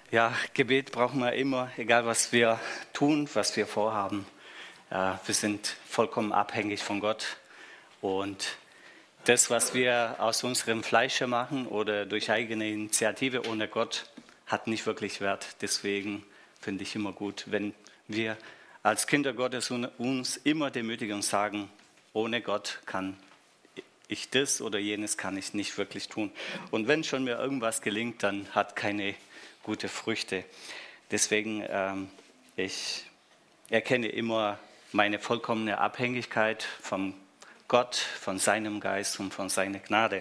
Ja, Gebet brauchen wir immer, egal was wir tun, was wir vorhaben. Wir sind vollkommen abhängig von Gott. Und das, was wir aus unserem Fleische machen oder durch eigene Initiative ohne Gott, hat nicht wirklich Wert. Deswegen finde ich immer gut, wenn wir als Kinder Gottes uns immer demütigen und sagen, ohne Gott kann ich das oder jenes kann ich nicht wirklich tun. Und wenn schon mir irgendwas gelingt, dann hat keine gute Früchte. Deswegen, ich erkenne immer meine vollkommene Abhängigkeit von Gott, von seinem Geist und von seiner Gnade.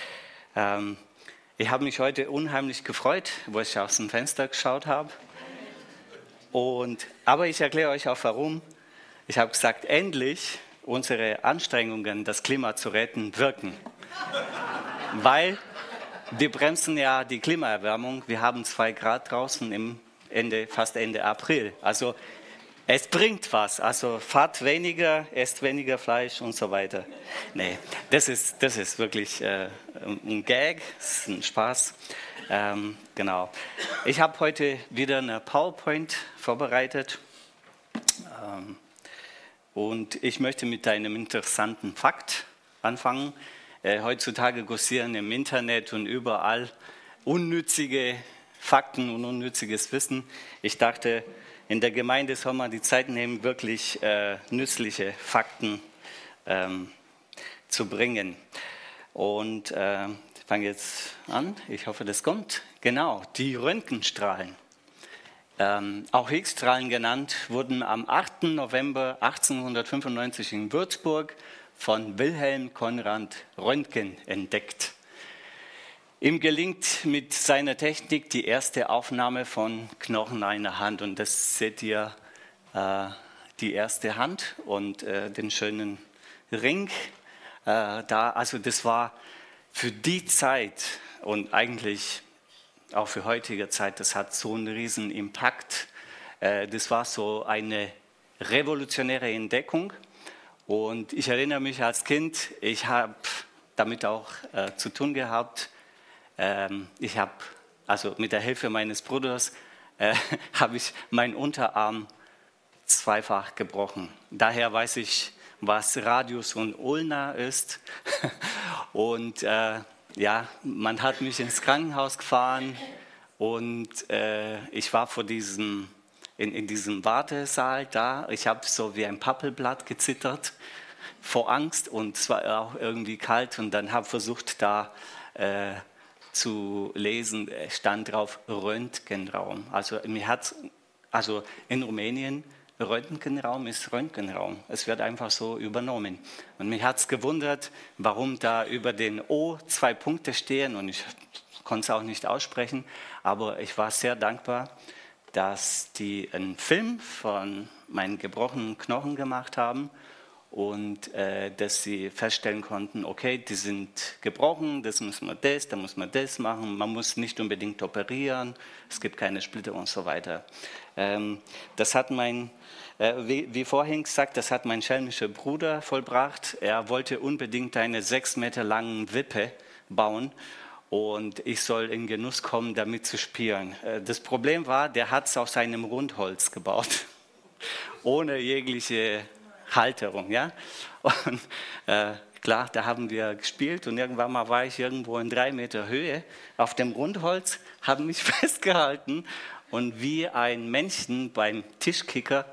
Ich habe mich heute unheimlich gefreut, wo ich aus dem Fenster geschaut habe. Aber ich erkläre euch auch warum. Ich habe gesagt, endlich unsere Anstrengungen, das Klima zu retten, wirken. Weil wir bremsen ja die Klimaerwärmung. Wir haben 2 Grad draußen fast Ende April. Also es bringt was. Also fahrt weniger, esst weniger Fleisch und so weiter. Nee, das ist wirklich ein Gag, das ist ein Spaß. Genau. Ich habe heute wieder eine PowerPoint vorbereitet. Und ich möchte mit einem interessanten Fakt anfangen. Heutzutage kursieren im Internet und überall unnützige Fakten und unnütziges Wissen. Ich dachte, in der Gemeinde soll man die Zeit nehmen, wirklich nützliche Fakten zu bringen. Und ich fange jetzt an. Ich hoffe, das kommt. Genau, die Röntgenstrahlen. Auch Higgs-Strahlen genannt, wurden am 8. November 1895 in Würzburg von Wilhelm Conrad Röntgen entdeckt. Ihm gelingt mit seiner Technik die erste Aufnahme von Knochen einer Hand. Und das seht ihr, die erste Hand und den schönen Ring. Also das war für die Zeit und eigentlich auch für heutige Zeit, das hat so einen riesen Impact. Das war so eine revolutionäre Entdeckung. Und ich erinnere mich als Kind, ich habe damit auch zu tun gehabt. Ich habe, also mit der Hilfe meines Bruders, habe ich meinen Unterarm zweifach gebrochen. Daher weiß ich, was Radius und Ulna ist. Und ja, man hat mich ins Krankenhaus gefahren und ich war in diesem Wartesaal da. Ich habe so wie ein Pappelblatt gezittert vor Angst und es war auch irgendwie kalt und dann habe versucht da zu lesen, stand drauf Röntgenraum. Also in Rumänien Röntgenraum ist Röntgenraum. Es wird einfach so übernommen. Und mich hat es gewundert, warum da über den O 2 Punkte stehen und ich konnte es auch nicht aussprechen, aber ich war sehr dankbar, dass die einen Film von meinen gebrochenen Knochen gemacht haben und dass sie feststellen konnten, okay, die sind gebrochen, da muss man das machen, man muss nicht unbedingt operieren, es gibt keine Splitter und so weiter. Das hat wie vorhin gesagt, das hat mein schelmischer Bruder vollbracht. Er wollte unbedingt eine 6 Meter lange Wippe bauen und ich soll in Genuss kommen, damit zu spielen. Das Problem war, der hat es aus einem Rundholz gebaut, ohne jegliche Halterung. Ja? Und klar, da haben wir gespielt und irgendwann mal war ich irgendwo in 3 Meter Höhe auf dem Rundholz, habe mich festgehalten und wie ein Männchen beim Tischkicker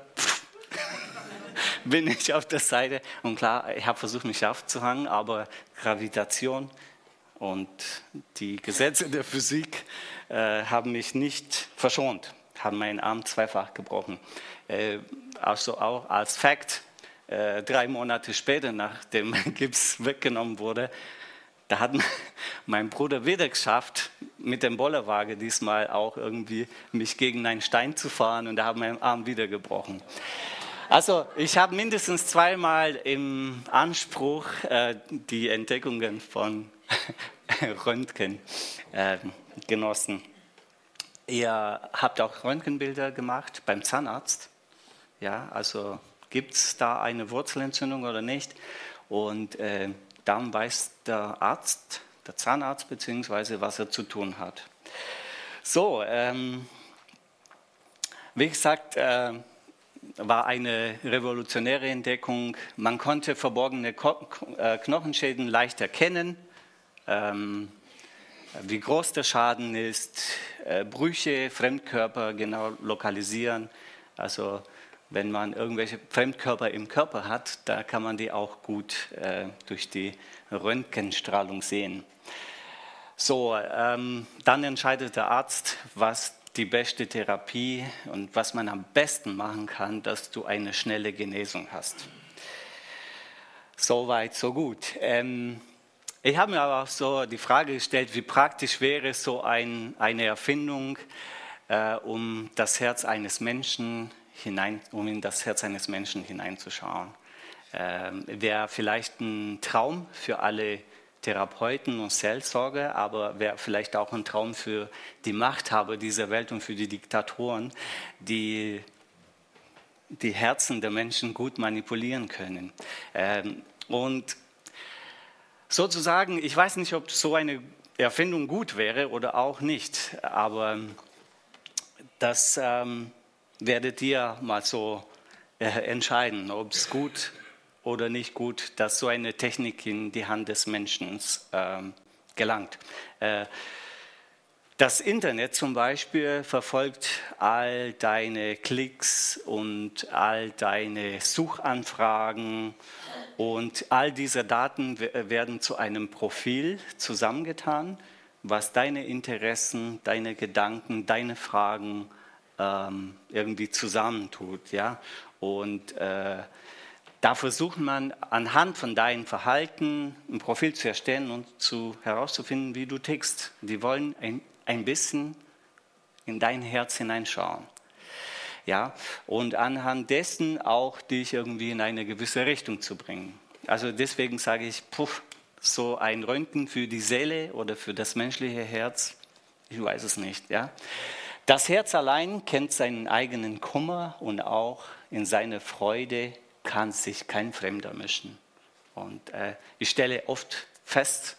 bin ich auf der Seite. Und klar, ich habe versucht, mich aufzuhangen, aber Gravitation und die Gesetze der Physik haben mich nicht verschont, haben meinen Arm zweifach gebrochen. Also auch als Fakt, 3 Monate später, nachdem mein Gips weggenommen wurde, da hat mein Bruder wieder geschafft, mit dem Bollerwagen diesmal auch irgendwie mich gegen einen Stein zu fahren und da hat mein Arm wieder gebrochen. Also ich habe mindestens 2-mal im Anspruch die Entdeckungen von Röntgen genossen. Ihr habt auch Röntgenbilder gemacht beim Zahnarzt. Ja, also gibt es da eine Wurzelentzündung oder nicht? Und dann weiß der Zahnarzt beziehungsweise was er zu tun hat. So, Wie gesagt, war eine revolutionäre Entdeckung. Man konnte verborgene Knochenschäden leicht erkennen, wie groß der Schaden ist, Brüche, Fremdkörper genau lokalisieren. Also wenn man irgendwelche Fremdkörper im Körper hat, da kann man die auch gut durch die Röntgenstrahlung sehen. So, dann entscheidet der Arzt, was die beste Therapie und was man am besten machen kann, dass du eine schnelle Genesung hast. So weit, so gut. Ich habe mir aber auch so die Frage gestellt, wie praktisch wäre so eine Erfindung, um in das Herz eines Menschen hineinzuschauen. Wäre vielleicht ein Traum für alle Therapeuten und Seelsorger, aber wäre vielleicht auch ein Traum für die Machthaber dieser Welt und für die Diktatoren, die die Herzen der Menschen gut manipulieren können. Und sozusagen, ich weiß nicht, ob so eine Erfindung gut wäre oder auch nicht, aber das werdet ihr mal so entscheiden, ob es gut oder nicht gut, dass so eine Technik in die Hand des Menschen gelangt. Das Internet zum Beispiel verfolgt all deine Klicks und all deine Suchanfragen und all diese Daten werden zu einem Profil zusammengetan, was deine Interessen, deine Gedanken, deine Fragen irgendwie zusammentut. Ja? Und da versucht man anhand von deinem Verhalten ein Profil zu erstellen und herauszufinden, wie du tickst. Die wollen ein bisschen in dein Herz hineinschauen. Ja? Und anhand dessen auch dich irgendwie in eine gewisse Richtung zu bringen. Also deswegen sage ich, so ein Röntgen für die Seele oder für das menschliche Herz, ich weiß es nicht. Ja? Das Herz allein kennt seinen eigenen Kummer und auch in seine Freude kann sich kein Fremder mischen. Und ich stelle oft fest,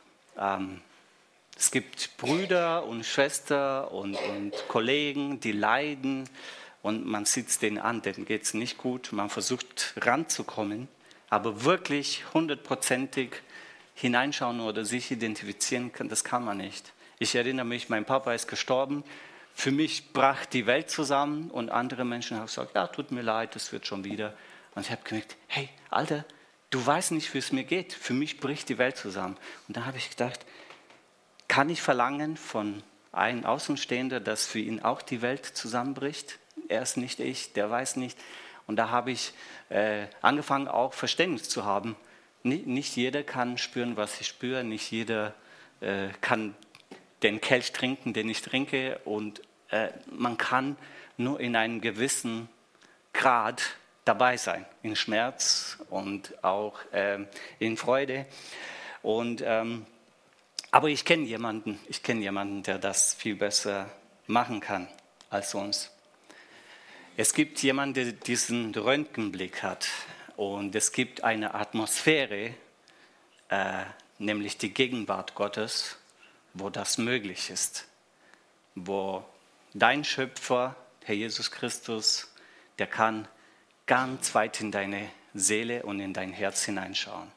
es gibt Brüder und Schwestern und Kollegen, die leiden und man sieht es denen an, denen geht es nicht gut. Man versucht ranzukommen, aber wirklich 100%ig hineinschauen oder sich identifizieren kann, das kann man nicht. Ich erinnere mich, mein Papa ist gestorben. Für mich brach die Welt zusammen und andere Menschen haben gesagt, ja, tut mir leid, das wird schon wieder. Und ich habe gemerkt, hey, Alter, du weißt nicht, wie es mir geht. Für mich bricht die Welt zusammen. Und dann habe ich gedacht, kann ich verlangen von einem Außenstehender, dass für ihn auch die Welt zusammenbricht? Er ist nicht ich, der weiß nicht. Und da habe ich angefangen, auch Verständnis zu haben. Nicht jeder kann spüren, was ich spüre. Nicht jeder kann den Kelch trinken, den ich trinke. Und man kann nur in einem gewissen Grad dabei sein, in Schmerz und auch in Freude. Und, aber ich kenne jemanden, der das viel besser machen kann als uns. Es gibt jemanden, der diesen Röntgenblick hat und es gibt eine Atmosphäre, nämlich die Gegenwart Gottes, wo das möglich ist, wo dein Schöpfer, Herr Jesus Christus, der kann ganz weit in deine Seele und in dein Herz hineinschauen.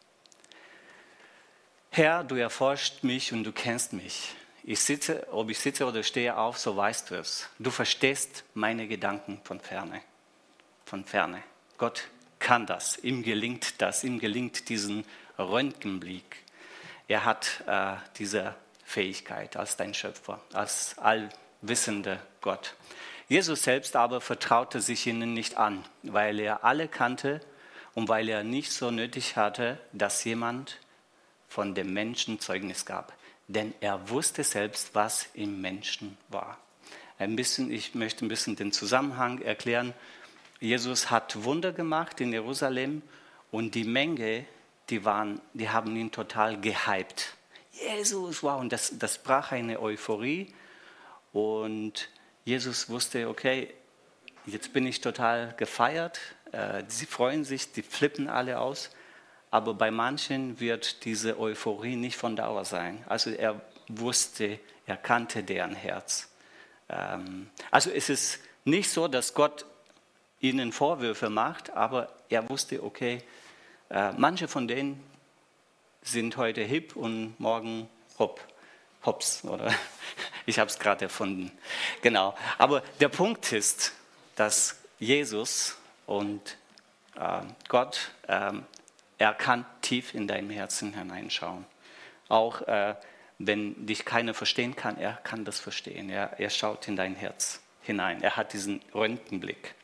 Herr, du erforschst mich und du kennst mich. Ob ich sitze oder stehe auf, so weißt du es. Du verstehst meine Gedanken von ferne. Von ferne. Gott kann das. Ihm gelingt das. Ihm gelingt diesen Röntgenblick. Er hat diese Fähigkeit als dein Schöpfer, als allwissender Gott. Jesus selbst aber vertraute sich ihnen nicht an, weil er alle kannte und weil er nicht so nötig hatte, dass jemand von dem Menschen Zeugnis gab. Denn er wusste selbst, was im Menschen war. Ich möchte ein bisschen den Zusammenhang erklären. Jesus hat Wunder gemacht in Jerusalem und die Menge, die haben ihn total gehypt. Jesus, wow, und das brach eine Euphorie und Jesus wusste, okay, jetzt bin ich total gefeiert, sie freuen sich, die flippen alle aus, aber bei manchen wird diese Euphorie nicht von Dauer sein. Also er kannte deren Herz. Also es ist nicht so, dass Gott ihnen Vorwürfe macht, aber er wusste, okay, manche von denen sind heute hip und morgen hops, oder? Ich habe es gerade erfunden. Genau. Aber der Punkt ist, dass Jesus und Gott, er kann tief in dein Herzen hineinschauen. Auch wenn dich keiner verstehen kann, er kann das verstehen. Er schaut in dein Herz hinein. Er hat diesen Röntgenblick.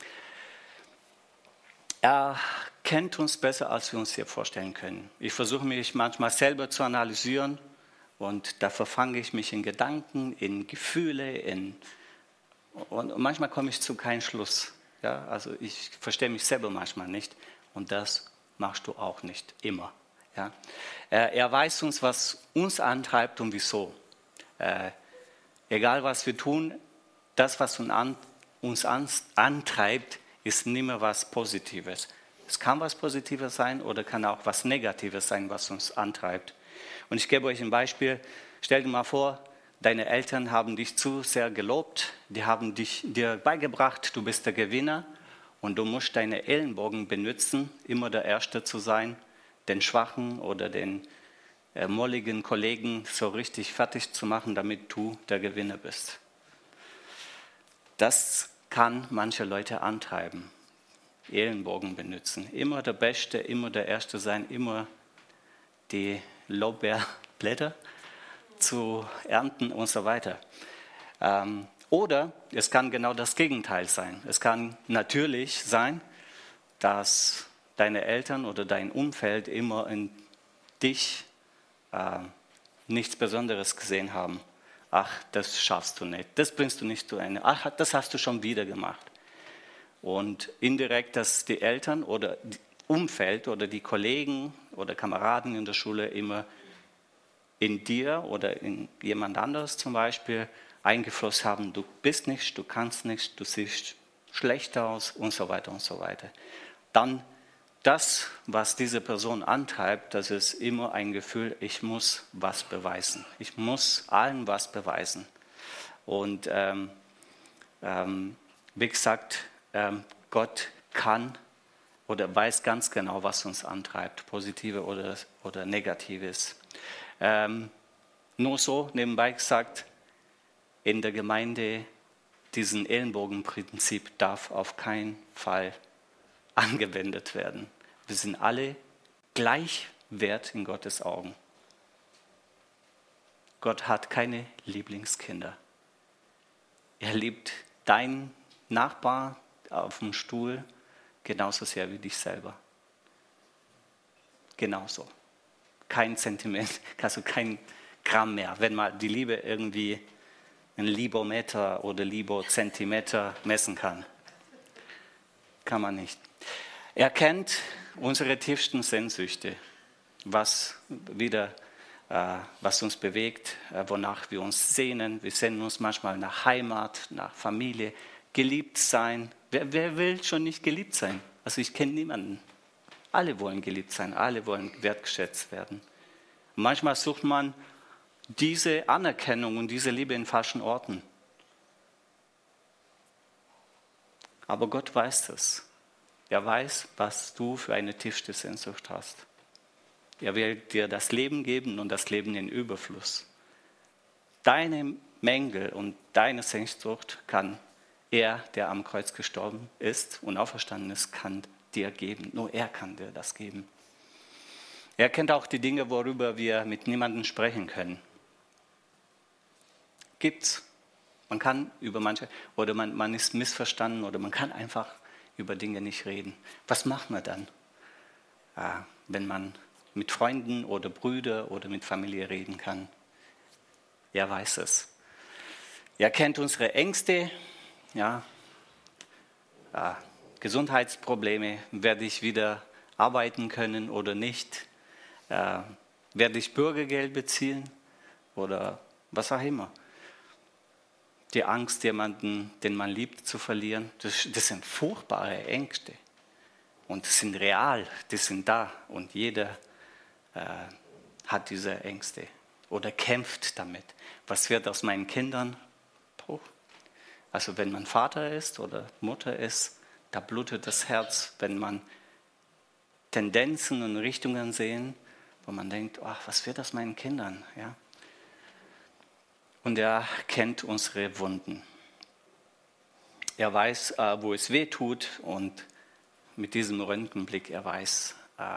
Er kennt uns besser, als wir uns hier vorstellen können. Ich versuche mich manchmal selber zu analysieren und da verfange ich mich in Gedanken, in Gefühle, und manchmal komme ich zu keinem Schluss. Ja, also ich verstehe mich selber manchmal nicht und das machst du auch nicht immer. Ja. Er weiß uns, was uns antreibt und wieso. Egal was wir tun, das, was uns antreibt, ist nicht mehr was Positives. Es kann was Positives sein oder kann auch was Negatives sein, was uns antreibt. Und ich gebe euch ein Beispiel. Stell dir mal vor, deine Eltern haben dich zu sehr gelobt, die haben dir beigebracht, du bist der Gewinner und du musst deine Ellenbogen benutzen, immer der Erste zu sein, den Schwachen oder den molligen Kollegen so richtig fertig zu machen, damit du der Gewinner bist. Das kann manche Leute antreiben, Ellenbogen benutzen, immer der Beste, immer der Erste sein, immer die Lorbeerblätter zu ernten und so weiter. Oder es kann genau das Gegenteil sein. Es kann natürlich sein, dass deine Eltern oder dein Umfeld immer in dich nichts Besonderes gesehen haben. Ach, das schaffst du nicht, das bringst du nicht zu Ende. Ach, das hast du schon wieder gemacht. Und indirekt, dass die Eltern oder das Umfeld oder die Kollegen oder Kameraden in der Schule immer in dir oder in jemand anderes zum Beispiel eingeflossen haben, du bist nichts, du kannst nichts, du siehst schlecht aus und so weiter und so weiter. Dann das, was diese Person antreibt, das ist immer ein Gefühl, ich muss was beweisen. Ich muss allen was beweisen. Und wie gesagt, Gott kann oder weiß ganz genau, was uns antreibt, Positives oder Negatives. Nur so, nebenbei gesagt, in der Gemeinde, diesen Ellenbogenprinzip darf auf keinen Fall angewendet werden. Wir sind alle gleich wert in Gottes Augen. Gott hat keine Lieblingskinder. Er liebt deinen Nachbar auf dem Stuhl genauso sehr wie dich selber. Genauso. Kein Zentimeter, also kein Gramm mehr. Wenn man die Liebe irgendwie in Libometer oder Libozentimeter messen kann. Kann man nicht. Er kennt unsere tiefsten Sehnsüchte, was uns bewegt, wonach wir uns sehnen. Wir sehnen uns manchmal nach Heimat, nach Familie, geliebt sein. Wer will schon nicht geliebt sein? Also ich kenne niemanden. Alle wollen geliebt sein, alle wollen wertgeschätzt werden. Und manchmal sucht man diese Anerkennung und diese Liebe in falschen Orten. Aber Gott weiß das. Er weiß, was du für eine tiefste Sehnsucht hast. Er will dir das Leben geben und das Leben in Überfluss. Deine Mängel und deine Sehnsucht kann er, der am Kreuz gestorben ist und auferstanden ist, kann dir geben. Nur er kann dir das geben. Er kennt auch die Dinge, worüber wir mit niemandem sprechen können. Gibt's. Man kann über manche, oder man ist missverstanden oder man kann einfach über Dinge nicht reden. Was macht man dann, wenn man mit Freunden oder Brüdern oder mit Familie reden kann? Er weiß es. Er kennt unsere Ängste, Gesundheitsprobleme, werde ich wieder arbeiten können oder nicht, werde ich Bürgergeld beziehen oder was auch immer. Die Angst, jemanden, den man liebt, zu verlieren, das sind furchtbare Ängste. Und die sind real, die sind da. Und jeder hat diese Ängste oder kämpft damit. Was wird aus meinen Kindern? Also wenn man Vater ist oder Mutter ist, da blutet das Herz, wenn man Tendenzen und Richtungen sehen, wo man denkt, ach, was wird das meinen Kindern? Ja? Und er kennt unsere Wunden. Er weiß, wo es weh tut, und mit diesem Röntgenblick, er weiß,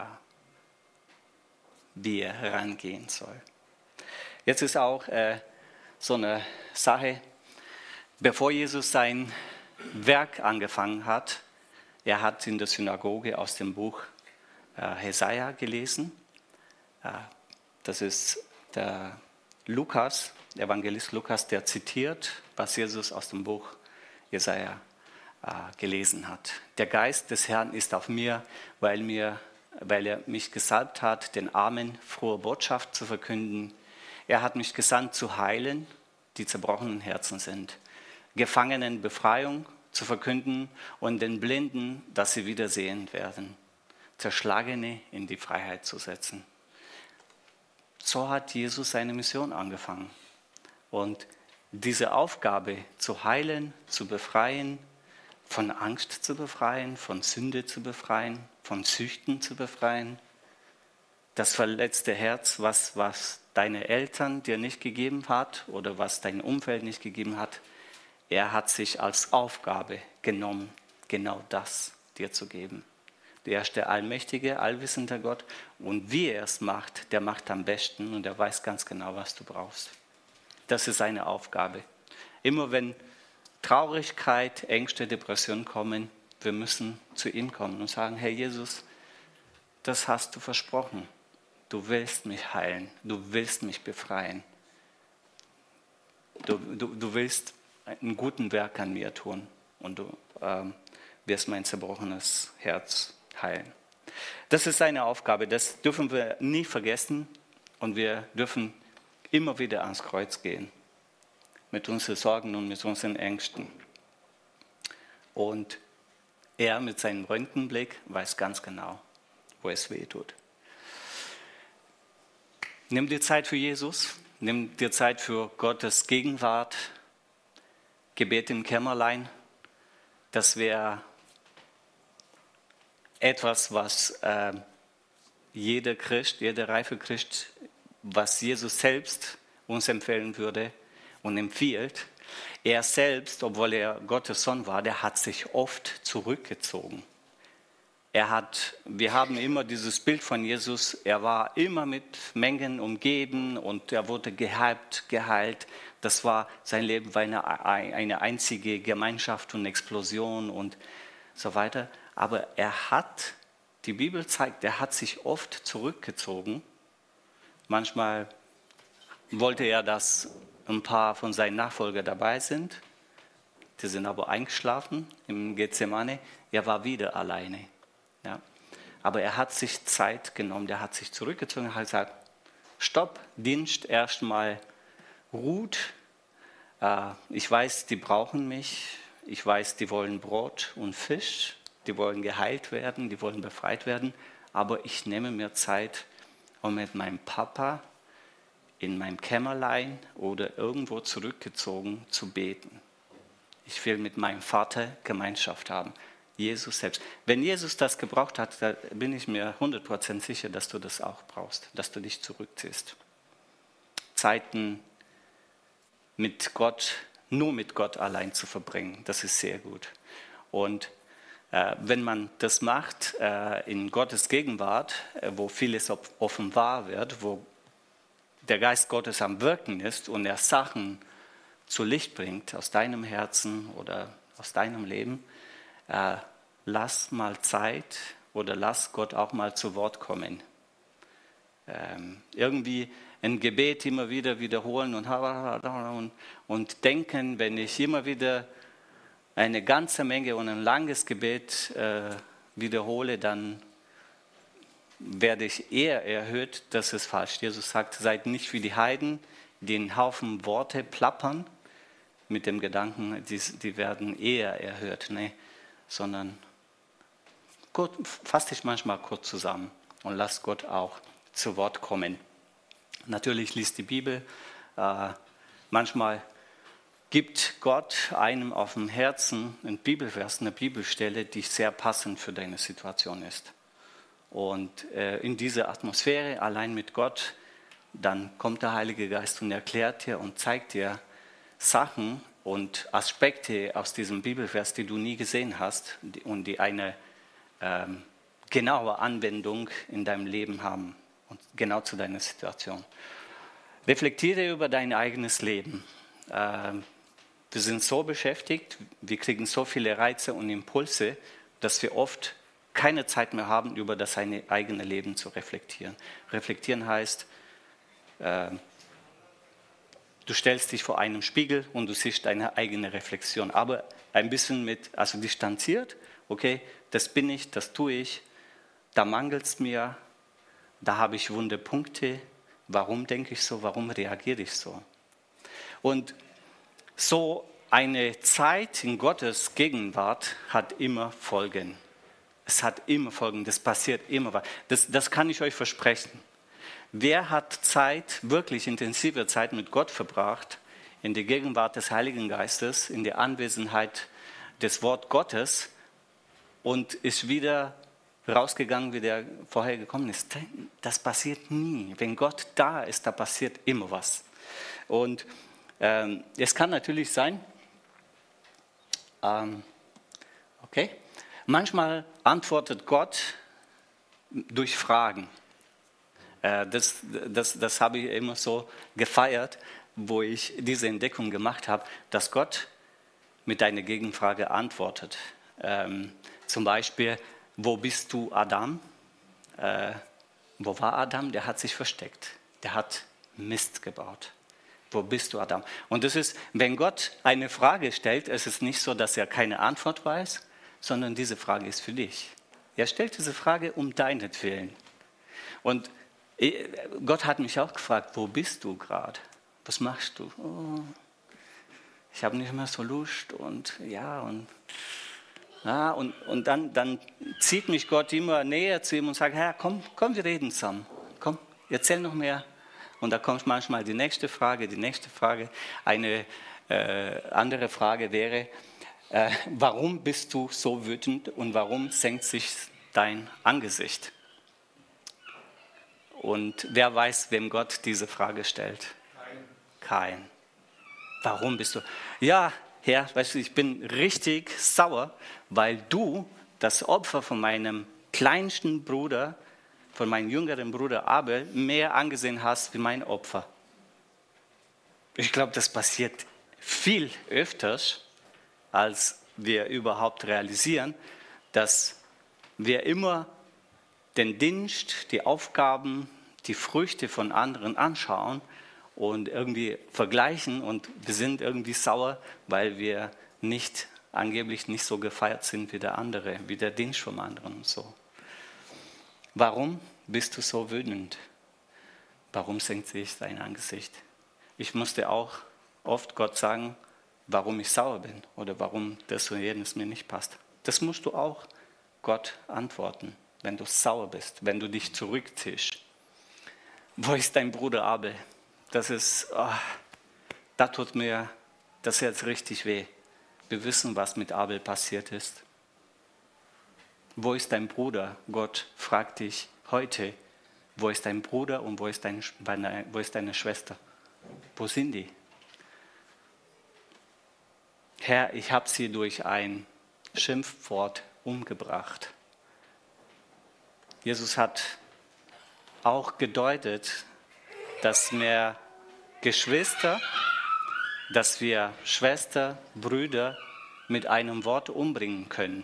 wie er herangehen soll. Jetzt ist auch so eine Sache, bevor Jesus sein Werk angefangen hat, er hat in der Synagoge aus dem Buch Jesaja gelesen. Das ist der Lukas, der Evangelist Lukas, der zitiert, was Jesus aus dem Buch Jesaja gelesen hat. Der Geist des Herrn ist auf mir, weil er mich gesalbt hat, den Armen frohe Botschaft zu verkünden. Er hat mich gesandt, zu heilen, die zerbrochenen Herzen sind, Gefangenen Befreiung zu verkünden und den Blinden, dass sie wieder sehend werden, Zerschlagene in die Freiheit zu setzen. So hat Jesus seine Mission angefangen. Und diese Aufgabe zu heilen, zu befreien, von Angst zu befreien, von Sünde zu befreien, von Süchten zu befreien, das verletzte Herz, was deine Eltern dir nicht gegeben hat oder was dein Umfeld nicht gegeben hat, er hat sich als Aufgabe genommen, genau das dir zu geben. Er ist der allmächtige, allwissende Gott, und wie er es macht, der macht am besten, und er weiß ganz genau, was du brauchst. Das ist seine Aufgabe. Immer wenn Traurigkeit, Ängste, Depressionen kommen, wir müssen zu ihm kommen und sagen, Herr Jesus, das hast du versprochen. Du willst mich heilen, du willst mich befreien. Du willst einen guten Werk an mir tun, und du wirst mein zerbrochenes Herz heilen. Das ist seine Aufgabe, das dürfen wir nie vergessen, und wir dürfen immer wieder ans Kreuz gehen mit unseren Sorgen und mit unseren Ängsten. Und er mit seinem Röntgenblick weiß ganz genau, wo es weh tut. Nimm dir Zeit für Jesus, nimm dir Zeit für Gottes Gegenwart, Gebet im Kämmerlein. Das wäre etwas, was jeder Christ, jeder reife Christ, was Jesus selbst uns empfehlen würde und empfiehlt. Er selbst, obwohl er Gottes Sohn war, der hat sich oft zurückgezogen. Wir haben immer dieses Bild von Jesus, er war immer mit Mengen umgeben und er wurde gehypt, geheilt. Das war, sein Leben war eine einzige Gemeinschaft und Explosion und so weiter. Aber die Bibel zeigt, er hat sich oft zurückgezogen. Manchmal wollte er, dass ein paar von seinen Nachfolgern dabei sind. Die sind aber eingeschlafen im Gethsemane. Er war wieder alleine. Ja. Aber er hat sich Zeit genommen, er hat sich zurückgezogen, hat gesagt, stopp, Dienst erstmal, ruht. Ich weiß, die brauchen mich. Ich weiß, die wollen Brot und Fisch. Die wollen geheilt werden, die wollen befreit werden. Aber ich nehme mir Zeit, um mit meinem Papa in meinem Kämmerlein oder irgendwo zurückgezogen zu beten. Ich will mit meinem Vater Gemeinschaft haben. Jesus selbst. Wenn Jesus das gebraucht hat, da bin ich mir 100% sicher, dass du das auch brauchst, dass du dich zurückziehst. Zeiten mit Gott, nur mit Gott allein zu verbringen, das ist sehr gut. Und wenn man das macht in Gottes Gegenwart, wo vieles offenbar wird, wo der Geist Gottes am Wirken ist und er Sachen zu Licht bringt aus deinem Herzen oder aus deinem Leben, lass mal Zeit oder lass Gott auch mal zu Wort kommen. Irgendwie ein Gebet immer wieder wiederholen und denken, wenn ich immer wieder eine ganze Menge und ein langes Gebet wiederhole, dann werde ich eher erhöht. Das ist falsch. Jesus sagt, seid nicht wie die Heiden, die einen Haufen Worte plappern mit dem Gedanken, die werden eher erhört. Nee, sondern fass dich manchmal kurz zusammen und lass Gott auch zu Wort kommen. Natürlich liest die Bibel. Manchmal gibt Gott einem auf dem Herzen einen Bibelvers, eine Bibelstelle, die sehr passend für deine Situation ist. Und in dieser Atmosphäre, allein mit Gott, dann kommt der Heilige Geist und erklärt dir und zeigt dir Sachen und Aspekte aus diesem Bibelvers, die du nie gesehen hast und die eine genaue Anwendung in deinem Leben haben und genau zu deiner Situation. Reflektiere über dein eigenes Leben. Wir sind so beschäftigt, wir kriegen so viele Reize und Impulse, dass wir oft keine Zeit mehr haben, über das eigene Leben zu reflektieren. Reflektieren heißt, du stellst dich vor einem Spiegel und du siehst deine eigene Reflexion, aber ein bisschen distanziert, okay, das bin ich, das tue ich, da mangelt es mir, da habe ich wunde Punkte, warum denke ich so, warum reagiere ich so? Und so eine Zeit in Gottes Gegenwart hat immer Folgen. Es hat immer Folgen, das passiert immer. Das kann ich euch versprechen. Wer hat Zeit, wirklich intensive Zeit mit Gott verbracht, in der Gegenwart des Heiligen Geistes, in der Anwesenheit des Wort Gottes und ist wieder rausgegangen, wie der vorher gekommen ist? Das passiert nie. Wenn Gott da ist, da passiert immer was. Und es kann natürlich sein, okay, manchmal antwortet Gott durch Fragen. Das habe ich immer so gefeiert, wo ich diese Entdeckung gemacht habe, dass Gott mit einer Gegenfrage antwortet. Zum Beispiel, wo bist du, Adam? Wo war Adam? Der hat sich versteckt. Der hat Mist gebaut. Wo bist du, Adam? Und das ist, wenn Gott eine Frage stellt, es ist nicht so, dass er keine Antwort weiß, sondern diese Frage ist für dich. Er stellt diese Frage um deinetwillen. Und Gott hat mich auch gefragt, wo bist du gerade? Was machst du? Oh, ich habe nicht mehr so Lust und dann zieht mich Gott immer näher zu ihm und sagt, Herr, komm, wir reden zusammen. Komm, erzähl noch mehr. Und da kommt manchmal die nächste Frage. Eine andere Frage wäre, warum bist du so wütend und warum senkt sich dein Angesicht? Und wer weiß, wem Gott diese Frage stellt? Kein. Warum bist du? Ja, Herr, weißt du, ich bin richtig sauer, weil du das Opfer von meinem kleinsten Bruder, von meinem jüngeren Bruder Abel, mehr angesehen hast wie mein Opfer. Ich glaube, das passiert viel öfters, als wir überhaupt realisieren, dass wir immer den Dienst, die Aufgaben, die Früchte von anderen anschauen und irgendwie vergleichen und wir sind irgendwie sauer, weil wir angeblich nicht so gefeiert sind wie der andere, wie der Dienst vom anderen und so. Warum bist du so wütend? Warum senkt sich dein Angesicht? Ich musste auch oft Gott sagen, warum ich sauer bin oder warum das und jenes mir nicht passt. Das musst du auch Gott antworten, wenn du sauer bist, wenn du dich zurückziehst. Wo ist dein Bruder Abel? Da tut mir das Herz richtig weh. Wir wissen, was mit Abel passiert ist. Wo ist dein Bruder? Gott fragt dich heute, wo ist dein Bruder und wo ist deine Schwester? Wo sind die? Herr, ich habe sie durch ein Schimpfwort umgebracht. Jesus hat auch gedeutet, dass wir Schwester, Brüder mit einem Wort umbringen können.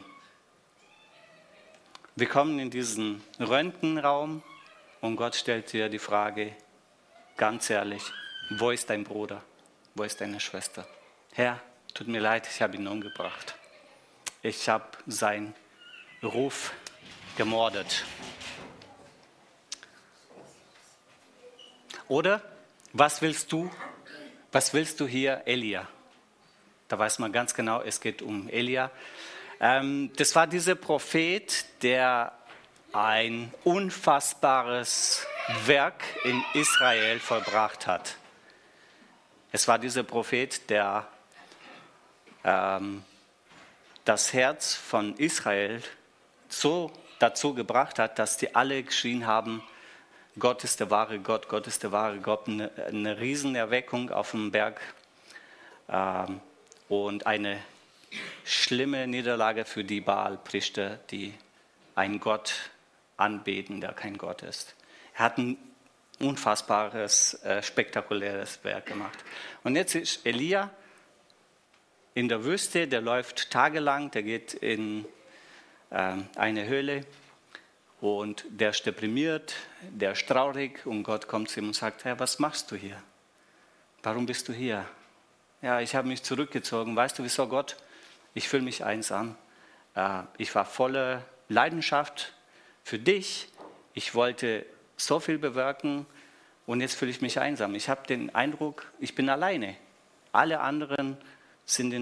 Wir kommen in diesen Röntgenraum und Gott stellt dir die Frage, ganz ehrlich, wo ist dein Bruder? Wo ist deine Schwester? Herr, tut mir leid, ich habe ihn umgebracht. Ich habe seinen Ruf gemordet. Oder, was willst du hier, Elia? Da weiß man ganz genau, es geht um Elia. Das war dieser Prophet, der ein unfassbares Werk in Israel vollbracht hat. Es war dieser Prophet, der das Herz von Israel so dazu gebracht hat, dass die alle geschrien haben, Gott ist der wahre Gott, Gott ist der wahre Gott. Eine Riesenerweckung auf dem Berg und eine schlimme Niederlage für die Baal-Priester, die einen Gott anbeten, der kein Gott ist. Er hat ein unfassbares, spektakuläres Werk gemacht. Und jetzt ist Elia in der Wüste, der läuft tagelang, der geht in eine Höhle und der ist deprimiert, der ist traurig und Gott kommt zu ihm und sagt, Herr, was machst du hier? Warum bist du hier? Ja, ich habe mich zurückgezogen. Weißt du, wieso Gott? Ich fühle mich einsam. Ich war voller Leidenschaft für dich. Ich wollte so viel bewirken und jetzt fühle ich mich einsam. Ich habe den Eindruck, ich bin alleine. Alle anderen sind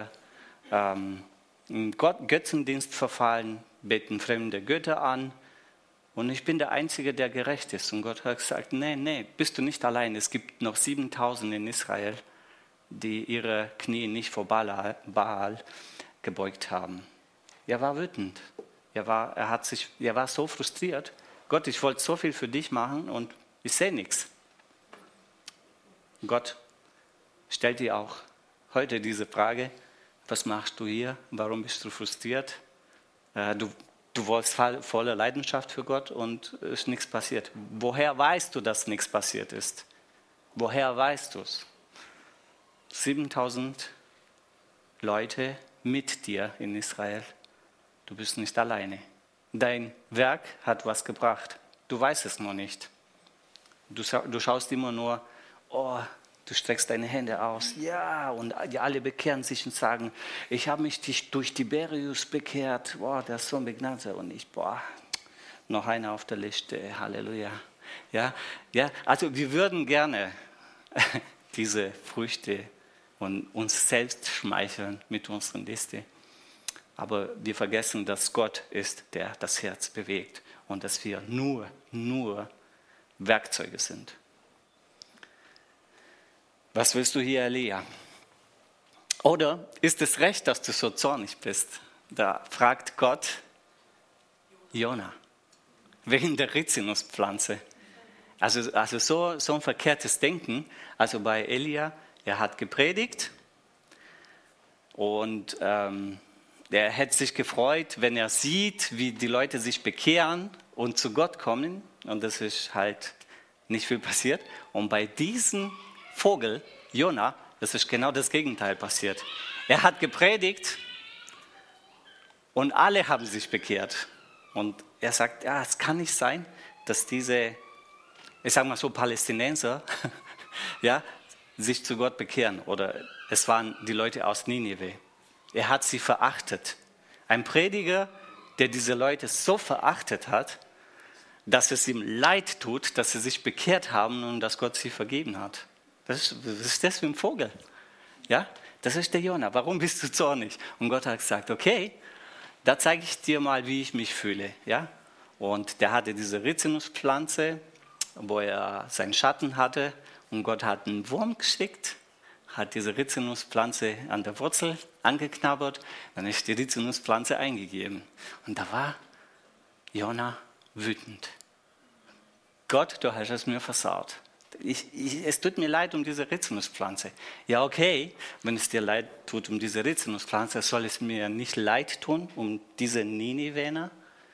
im Götzendienst verfallen, beten fremde Götter an und ich bin der Einzige, der gerecht ist. Und Gott hat gesagt, nee, bist du nicht allein. Es gibt noch 7000 in Israel, die ihre Knie nicht vor Baal gebeugt haben. Er war wütend. Er war so frustriert. Gott, ich wollte so viel für dich machen und ich sehe nichts. Gott stellt dir auch heute diese Frage, was machst du hier? Warum bist du frustriert? Du warst voller Leidenschaft für Gott und es ist nichts passiert. Woher weißt du, dass nichts passiert ist? Woher weißt du es? 7000 Leute mit dir in Israel. Du bist nicht alleine. Dein Werk hat was gebracht. Du weißt es noch nicht. Du schaust immer nur, du streckst deine Hände aus. Ja, und alle bekehren sich und sagen, ich habe mich durch Tiberius bekehrt. Der ist so ein Begnadeter. Und ich, noch einer auf der Liste. Halleluja. Ja, also wir würden gerne diese Früchte und uns selbst schmeicheln mit unserer Liste. Aber wir vergessen, dass Gott ist, der das Herz bewegt und dass wir nur Werkzeuge sind. Was willst du hier, Elia? Oder ist es recht, dass du so zornig bist? Da fragt Gott Jona wegen der Rizinuspflanze. Also so ein verkehrtes Denken. Also bei Elia, er hat gepredigt und er hätte sich gefreut, wenn er sieht, wie die Leute sich bekehren und zu Gott kommen. Und das ist halt nicht viel passiert. Und bei diesem Vogel, Jona, das ist genau das Gegenteil passiert. Er hat gepredigt und alle haben sich bekehrt. Und er sagt, ja, es kann nicht sein, dass diese, ich sage mal so, Palästinenser ja, sich zu Gott bekehren. Oder es waren die Leute aus Ninive. Er hat sie verachtet. Ein Prediger, der diese Leute so verachtet hat, dass es ihm leid tut, dass sie sich bekehrt haben und dass Gott sie vergeben hat. Was ist das für ein Vogel? Ja, das ist der Jona. Warum bist du zornig? Und Gott hat gesagt, okay, da zeige ich dir mal, wie ich mich fühle. Ja? Und der hatte diese Rizinuspflanze, wo er seinen Schatten hatte. Und Gott hat einen Wurm geschickt, hat diese Rizinuspflanze an der Wurzel angeknabbert. Dann ist die Rizinuspflanze eingegeben. Und da war Jona wütend. Gott, du hast es mir versaut. Es tut mir leid um diese Rizinuspflanze. Ja, okay, wenn es dir leid tut um diese Rizinuspflanze, soll es mir nicht leid tun um diese Ninivener,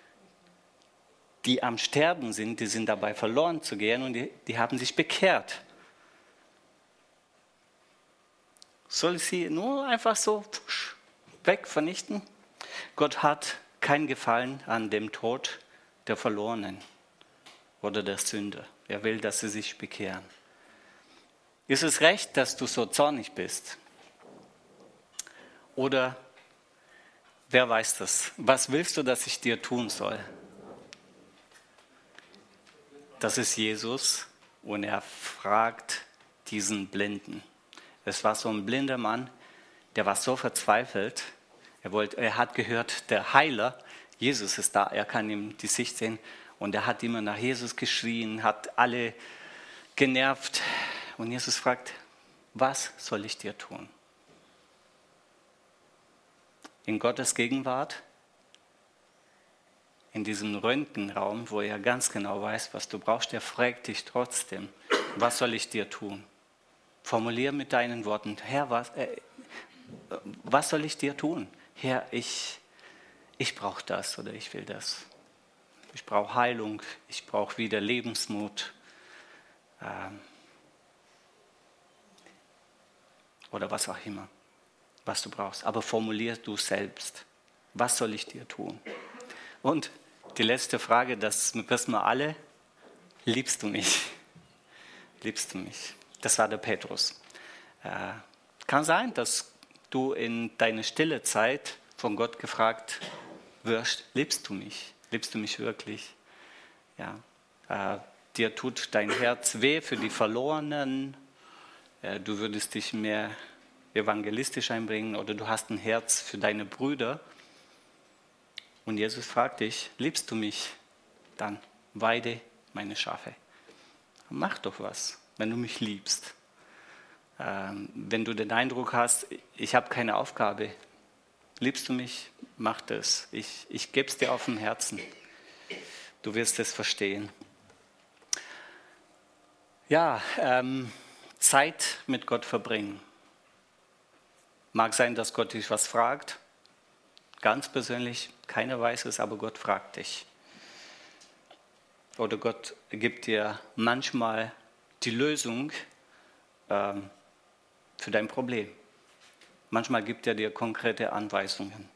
die am Sterben sind, die sind dabei verloren zu gehen und die haben sich bekehrt. Soll ich sie nur einfach so weg vernichten? Gott hat kein Gefallen an dem Tod der Verlorenen oder der Sünder. Er will, dass sie sich bekehren. Ist es recht, dass du so zornig bist? Oder wer weiß das? Was willst du, dass ich dir tun soll? Das ist Jesus und er fragt diesen Blinden. Es war so ein blinder Mann, der war so verzweifelt. Er hat gehört, der Heiler, Jesus ist da, er kann ihm die Sicht sehen. Und er hat immer nach Jesus geschrien, hat alle genervt. Und Jesus fragt, was soll ich dir tun? in Gottes Gegenwart, in diesem Röntgenraum, wo er ganz genau weiß, was du brauchst, er fragt dich trotzdem, was soll ich dir tun? Formulier mit deinen Worten, Herr, was soll ich dir tun? Herr, ich brauche das oder ich will das. Ich brauche Heilung, ich brauche wieder Lebensmut. Oder was auch immer, was du brauchst. Aber formulier du selbst. Was soll ich dir tun? Und die letzte Frage, das wissen wir alle. Liebst du mich? Liebst du mich? Das war der Petrus. Kann sein, dass du in deiner stille Zeit von Gott gefragt wirst, liebst du mich? Liebst du mich wirklich? Ja. Dir tut dein Herz weh für die Verlorenen. Du würdest dich mehr evangelistisch einbringen oder du hast ein Herz für deine Brüder. Und Jesus fragt dich, liebst du mich? Dann weide meine Schafe. Mach doch was, wenn du mich liebst. Wenn du den Eindruck hast, ich habe keine Aufgabe, liebst du mich? Mach das. Ich gebe es dir auf dem Herzen. Du wirst es verstehen. Ja, Zeit mit Gott verbringen. Mag sein, dass Gott dich was fragt. Ganz persönlich, keiner weiß es, aber Gott fragt dich. Oder Gott gibt dir manchmal die Lösung für dein Problem. Manchmal gibt er dir konkrete Anweisungen.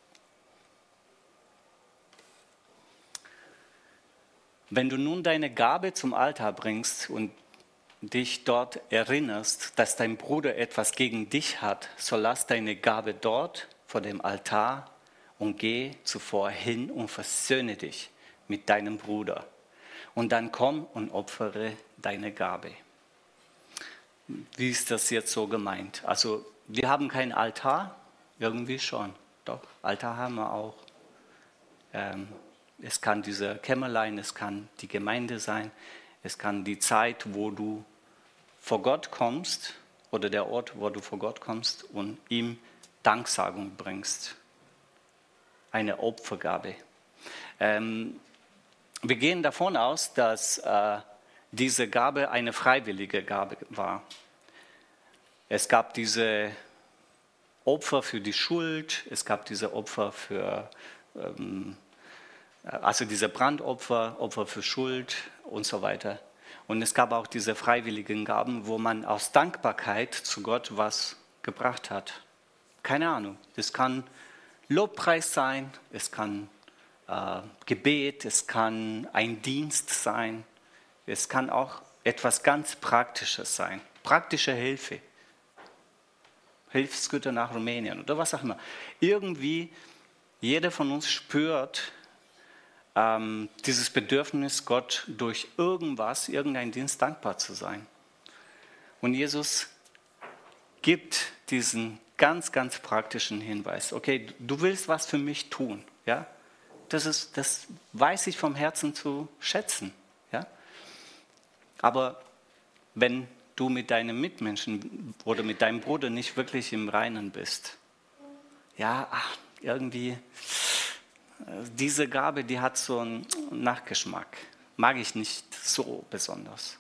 Wenn du nun deine Gabe zum Altar bringst und dich dort erinnerst, dass dein Bruder etwas gegen dich hat, so lass deine Gabe dort vor dem Altar und geh zuvor hin und versöhne dich mit deinem Bruder. Und dann komm und opfere deine Gabe. Wie ist das jetzt so gemeint? Also wir haben keinen Altar, irgendwie schon. Doch, Altar haben wir auch. Es kann dieser Kämmerlein, es kann die Gemeinde sein, es kann die Zeit, wo du vor Gott kommst oder der Ort, wo du vor Gott kommst und ihm Danksagung bringst. Eine Opfergabe. Wir gehen davon aus, dass diese Gabe eine freiwillige Gabe war. Es gab diese Opfer für die Schuld, es gab diese Opfer für, also diese Brandopfer, Opfer für Schuld und so weiter. Und es gab auch diese freiwilligen Gaben, wo man aus Dankbarkeit zu Gott was gebracht hat. Keine Ahnung, das kann Lobpreis sein, es kann Gebet, es kann ein Dienst sein, es kann auch etwas ganz Praktisches sein, praktische Hilfe, Hilfsgüter nach Rumänien oder was auch immer. Irgendwie, jeder von uns spürt dieses Bedürfnis, Gott durch irgendeinen Dienst dankbar zu sein. Und Jesus gibt diesen ganz, ganz praktischen Hinweis. Okay, du willst was für mich tun, ja? Das weiß ich vom Herzen zu schätzen, ja? Aber wenn du mit deinem Mitmenschen oder mit deinem Bruder nicht wirklich im Reinen bist, ja, irgendwie diese Gabe, die hat so einen Nachgeschmack. Mag ich nicht so besonders.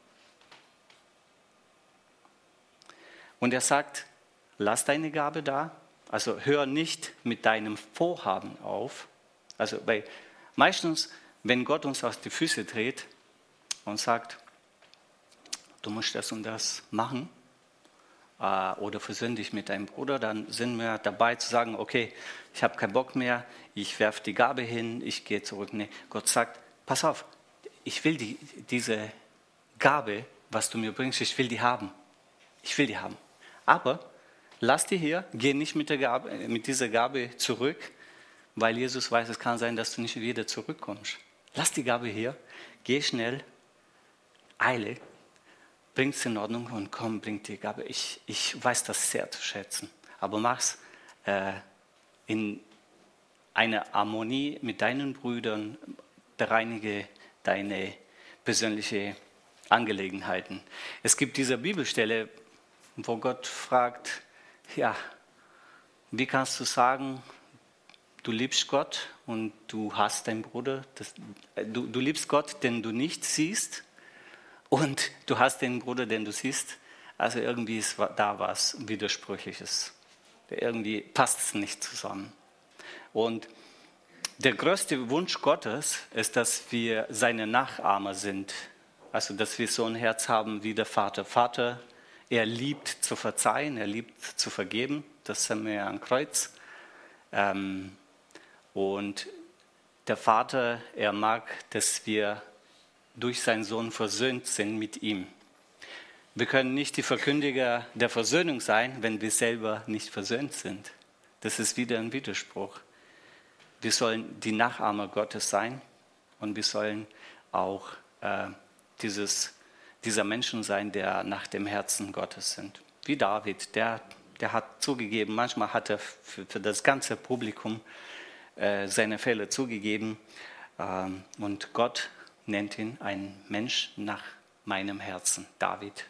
Und er sagt, lass deine Gabe da. Also hör nicht mit deinem Vorhaben auf. Also meistens, wenn Gott uns auf die Füße dreht und sagt, du musst das und das machen oder versöhn dich mit deinem Bruder, dann sind wir dabei zu sagen, okay, ich habe keinen Bock mehr, ich werfe die Gabe hin, ich gehe zurück. Nee, Gott sagt, pass auf, ich will diese Gabe, was du mir bringst, ich will die haben. Ich will die haben. Aber lass die hier, geh nicht mit dieser Gabe zurück, weil Jesus weiß, es kann sein, dass du nicht wieder zurückkommst. Lass die Gabe hier, geh schnell, eile, bring's in Ordnung und komm, bring die Gabe. Ich weiß das sehr zu schätzen, aber mach's in einer Harmonie mit deinen Brüdern, bereinige deine persönliche Angelegenheiten. Es gibt diese Bibelstelle, wo Gott fragt, ja, Wie kannst du sagen, du liebst Gott und du hasst deinen Bruder? Du liebst Gott, den du nicht siehst, und du hast den Bruder, den du siehst. Also irgendwie ist da was Widersprüchliches. Irgendwie passt es nicht zusammen. Und der größte Wunsch Gottes ist, dass wir seine Nachahmer sind. Also, dass wir so ein Herz haben wie der Vater. Vater, er liebt zu verzeihen, er liebt zu vergeben. Das haben wir ja am Kreuz. Und der Vater, er mag, dass wir durch seinen Sohn versöhnt sind mit ihm. Wir können nicht die Verkündiger der Versöhnung sein, wenn wir selber nicht versöhnt sind. Das ist wieder ein Widerspruch. Wir sollen die Nachahmer Gottes sein und wir sollen auch dieser Menschen sein, der nach dem Herzen Gottes sind. Wie David, der hat zugegeben, manchmal hat er für das ganze Publikum seine Fehler zugegeben, und Gott nennt ihn ein Mensch nach meinem Herzen, David.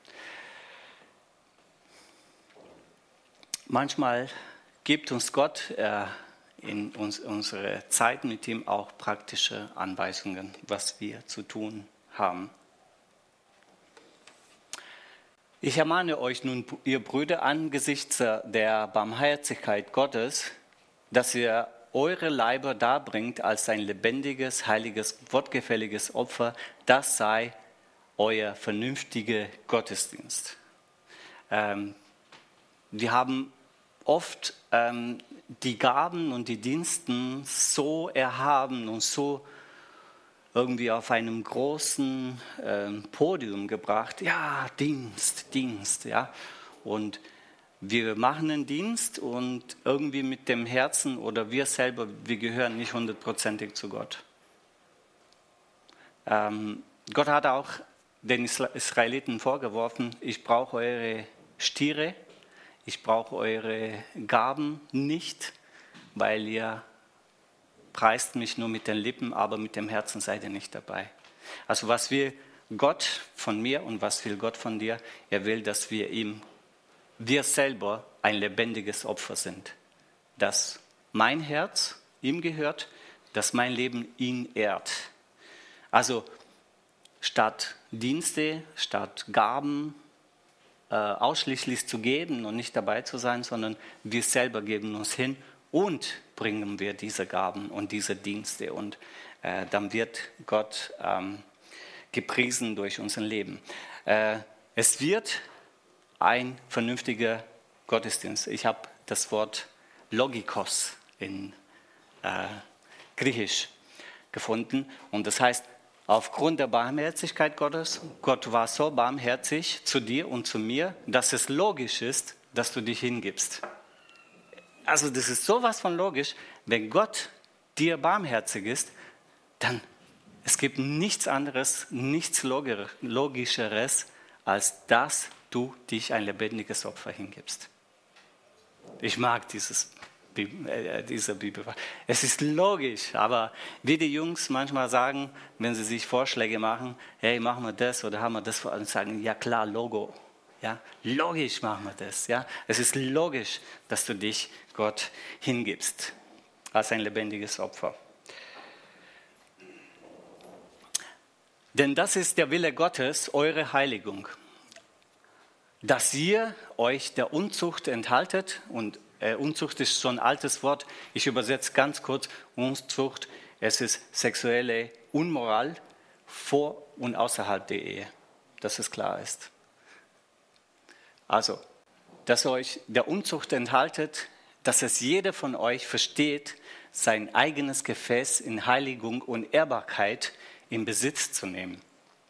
Manchmal gibt uns Gott in unsere Zeit mit ihm auch praktische Anweisungen, was wir zu tun haben. Ich ermahne euch nun, ihr Brüder, angesichts der Barmherzigkeit Gottes, dass ihr eure Leiber darbringt als ein lebendiges, heiliges, wortgefälliges Opfer. Das sei euer vernünftiger Gottesdienst. Wir haben oft die Gaben und die Diensten so erhaben und so irgendwie auf einem großen Podium gebracht. Ja, Dienst, ja. Und wir machen einen Dienst und irgendwie mit dem Herzen oder wir selber, wir gehören nicht 100%ig zu Gott. Gott hat auch den Israeliten vorgeworfen, ich brauche eure Stiere, ich brauche eure Gaben nicht, weil ihr preist mich nur mit den Lippen, aber mit dem Herzen seid ihr nicht dabei. Also was will Gott von mir und was will Gott von dir? Er will, dass wir selber ein lebendiges Opfer sind. Dass mein Herz ihm gehört, dass mein Leben ihn ehrt. Also statt Dienste, statt Gaben ausschließlich zu geben und nicht dabei zu sein, sondern wir selber geben uns hin und bringen wir diese Gaben und diese Dienste. Und dann wird Gott gepriesen durch unser Leben. Es wird ein vernünftiger Gottesdienst. Ich habe das Wort Logikos in Griechisch gefunden und das heißt, aufgrund der Barmherzigkeit Gottes, Gott war so barmherzig zu dir und zu mir, dass es logisch ist, dass du dich hingibst. Also das ist sowas von logisch, wenn Gott dir barmherzig ist, dann es gibt nichts anderes, nichts Logischeres, als dass du dich ein lebendiges Opfer hingibst. Ich mag diese Bibel. Es ist logisch, aber wie die Jungs manchmal sagen, wenn sie sich Vorschläge machen, hey, machen wir das oder haben wir das vor, und sagen, ja klar, Logo. Ja, logisch machen wir das. Ja? Es ist logisch, dass du dich Gott hingibst als ein lebendiges Opfer. Denn das ist der Wille Gottes, eure Heiligung, dass ihr euch der Unzucht enthaltet. Und Unzucht ist so ein altes Wort. Ich übersetze ganz kurz Unzucht. Es ist sexuelle Unmoral vor und außerhalb der Ehe, dass es klar ist. Also, dass ihr euch der Unzucht enthaltet, dass es jeder von euch versteht, sein eigenes Gefäß in Heiligung und Ehrbarkeit in Besitz zu nehmen.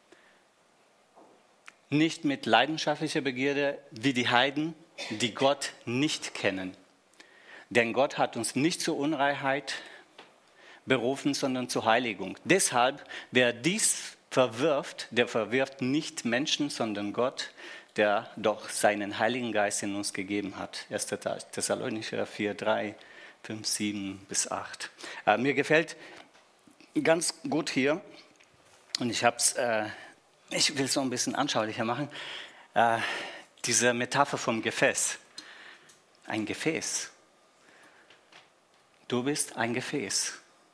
Nicht mit leidenschaftlicher Begierde wie die Heiden, die Gott nicht kennen. Denn Gott hat uns nicht zur Unreinheit berufen, sondern zur Heiligung. Deshalb, wer dies verwirft, der verwirft nicht Menschen, sondern Gott, der doch seinen Heiligen Geist in uns gegeben hat. 1. Thessalonicher 4, 3, 5, 7 bis 8. Mir gefällt ganz gut hier, und ich will es so ein bisschen anschaulicher machen, diese Metapher vom Gefäß. ein Gefäß. Du bist ein Gefäß.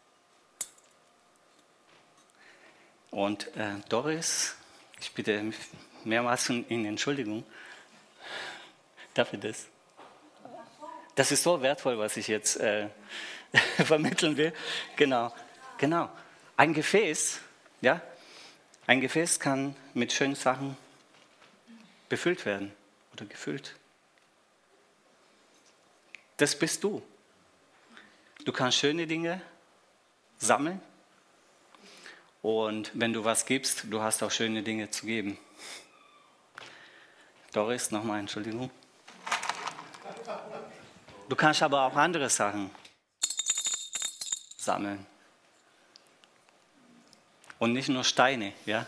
Und Doris, ich bitte mehrmals um Entschuldigung. Darf ich das? Das ist so wertvoll, was ich jetzt vermitteln will. Genau. Ein Gefäß, ja, ein Gefäß kann mit schönen Sachen befüllt werden oder gefüllt. Das bist du. Du kannst schöne Dinge sammeln und wenn du was gibst, du hast auch schöne Dinge zu geben. Doris, nochmal Entschuldigung. Du kannst aber auch andere Sachen sammeln. Und nicht nur Steine, ja.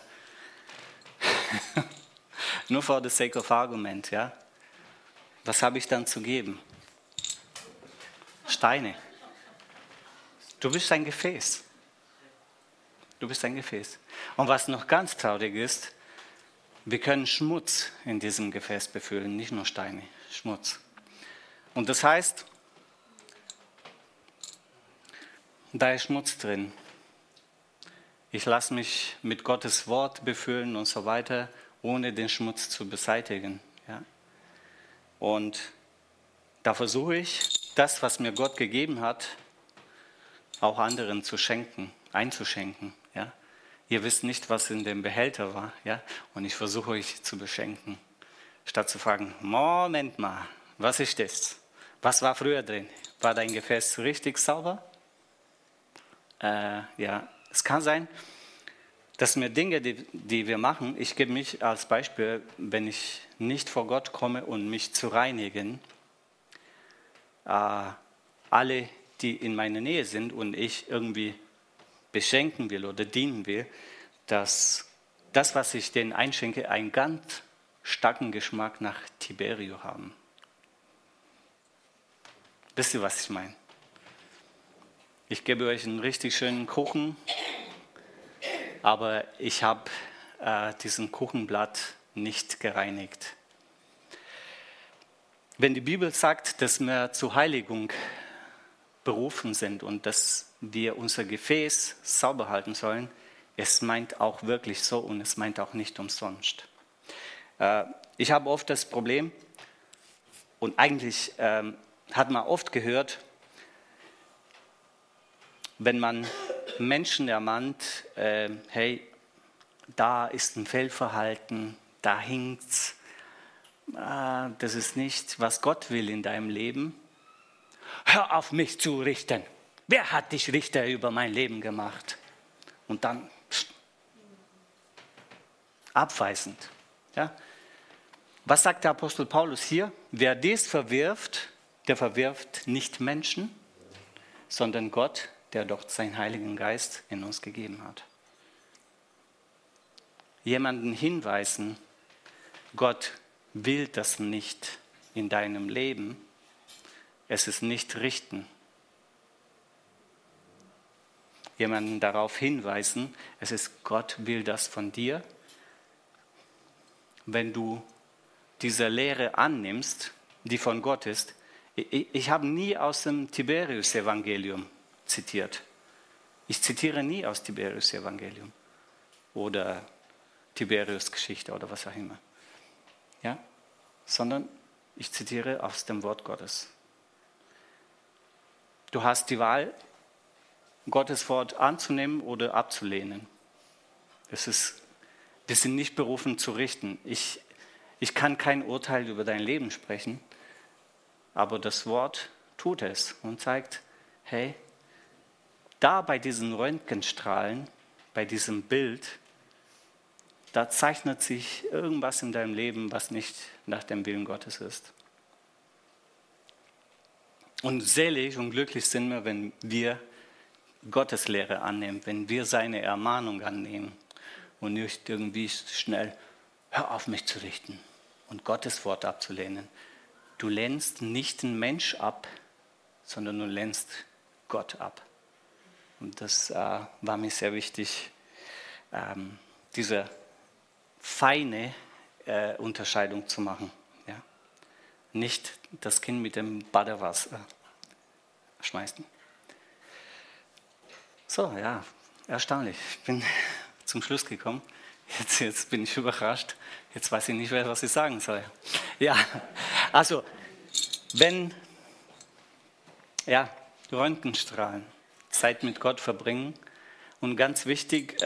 Nur for the sake of argument, ja. Was habe ich dann zu geben? Steine. Du bist ein Gefäß. Du bist ein Gefäß. Und was noch ganz traurig ist, wir können Schmutz in diesem Gefäß befüllen, nicht nur Steine, Schmutz. Und das heißt, da ist Schmutz drin. Ich lasse mich mit Gottes Wort befüllen und so weiter, ohne den Schmutz zu beseitigen. Ja? Und da versuche ich, das, was mir Gott gegeben hat, auch anderen zu schenken, einzuschenken. Ja? Ihr wisst nicht, was in dem Behälter war. Ja? Und ich versuche euch zu beschenken. Statt zu fragen, Moment mal, was ist das? Was war früher drin? War dein Gefäß richtig sauber? Ja, es kann sein, dass mir Dinge, die wir machen, ich gebe mich als Beispiel, wenn ich nicht vor Gott komme und mich zu reinigen, alle, die in meiner Nähe sind und ich irgendwie beschenken will oder dienen will, dass das, was ich denen einschenke, einen ganz starken Geschmack nach Tiberio haben. Wisst ihr, was ich meine? Ich gebe euch einen richtig schönen Kuchen, aber ich habe diesen Kuchenblatt nicht gereinigt. Wenn die Bibel sagt, dass wir zur Heiligung berufen sind und dass wir unser Gefäß sauber halten sollen, es meint auch wirklich so und es meint auch nicht umsonst. Ich habe oft das Problem, und eigentlich hat man oft gehört, wenn man Menschen ermahnt, hey, da ist ein Fehlverhalten, da hinkt's, das ist nicht, was Gott will in deinem Leben. Hör auf, mich zu richten. Wer hat dich Richter über mein Leben gemacht? Und dann abweisend. Ja? Was sagt der Apostel Paulus hier? Wer dies verwirft, der verwirft nicht Menschen, sondern Gott, der doch seinen Heiligen Geist in uns gegeben hat. Jemanden hinweisen, Gott will das nicht in deinem Leben, es ist nicht richten. Jemanden darauf hinweisen, es ist Gott will das von dir. Wenn du diese Lehre annimmst, die von Gott ist, ich habe nie aus dem Tiberius-Evangelium zitiert. Ich zitiere nie aus Tiberius-Evangelium oder Tiberius-Geschichte oder was auch immer. Ja? Sondern ich zitiere aus dem Wort Gottes. Du hast die Wahl, Gottes Wort anzunehmen oder abzulehnen. Wir sind nicht berufen zu richten. Ich kann kein Urteil über dein Leben sprechen, aber das Wort tut es und zeigt, hey, da bei diesen Röntgenstrahlen, bei diesem Bild, da zeichnet sich irgendwas in deinem Leben, was nicht nach dem Willen Gottes ist. Und selig und glücklich sind wir, wenn wir Gottes Lehre annehmen, wenn wir seine Ermahnung annehmen und nicht irgendwie schnell, hör auf mich zu richten und Gottes Wort abzulehnen. Du lehnst nicht den Mensch ab, sondern du lehnst Gott ab. Und das war mir sehr wichtig, diese feine Unterscheidung zu machen. Ja? nicht das Kind mit dem Badewasser schmeißen. So, ja, erstaunlich. Ich bin zum Schluss gekommen. Jetzt bin ich überrascht. Jetzt weiß ich nicht mehr, was ich sagen soll. Ja, also, Röntgenstrahlen, Zeit mit Gott verbringen. Und ganz wichtig,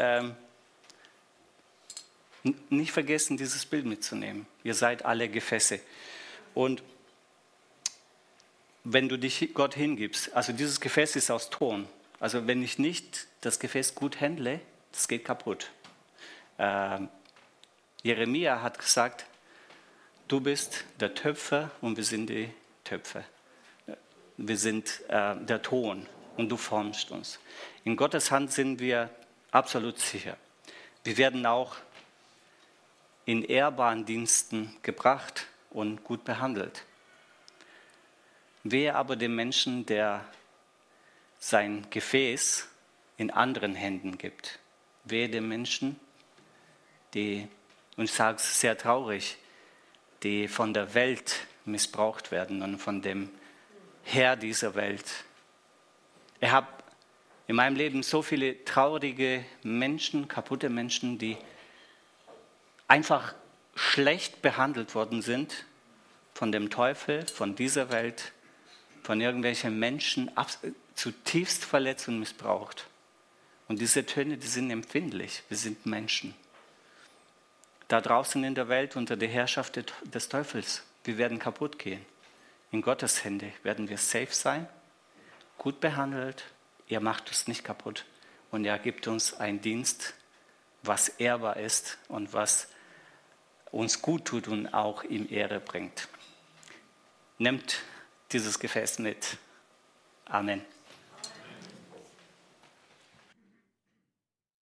nicht vergessen, dieses Bild mitzunehmen. Ihr seid alle Gefäße. Und wenn du dich Gott hingibst, also dieses Gefäß ist aus Ton. Also wenn ich nicht das Gefäß gut handle, das geht kaputt. Jeremia hat gesagt, du bist der Töpfer und wir sind die Töpfer. Wir sind der Ton und du formst uns. In Gottes Hand sind wir absolut sicher. Wir werden auch in ehrbaren Diensten gebracht und gut behandelt. Wehe aber dem Menschen, der sein Gefäß in anderen Händen gibt. Wehe dem Menschen, und ich sage es sehr traurig, die von der Welt missbraucht werden und von dem Herr dieser Welt. Ich habe in meinem Leben so viele traurige Menschen, kaputte Menschen, die einfach schlecht behandelt worden sind von dem Teufel, von dieser Welt, von irgendwelchen Menschen, zutiefst verletzt und missbraucht. Und diese Töne, die sind empfindlich. Wir sind Menschen. Da draußen in der Welt unter der Herrschaft des Teufels, wir werden kaputt gehen. In Gottes Hände werden wir safe sein, gut behandelt. Er macht uns nicht kaputt. Und er gibt uns einen Dienst, was ehrbar ist und was uns gut tut und auch ihm Ehre bringt. Nehmt dieses Gefäß mit. Amen.